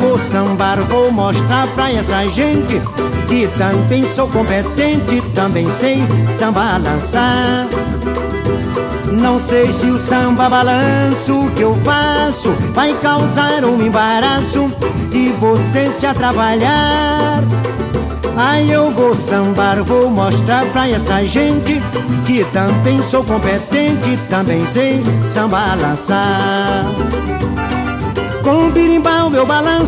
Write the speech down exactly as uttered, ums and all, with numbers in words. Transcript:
vou sambar, vou mostrar pra essa gente que também sou competente, também sei samba lançar. Não sei se o samba balanço que eu faço vai causar um embaraço e você se atrapalhar. Aí eu vou sambar, vou mostrar pra essa gente que também sou competente, também sei samba lançar. Com o birimbau eu balanço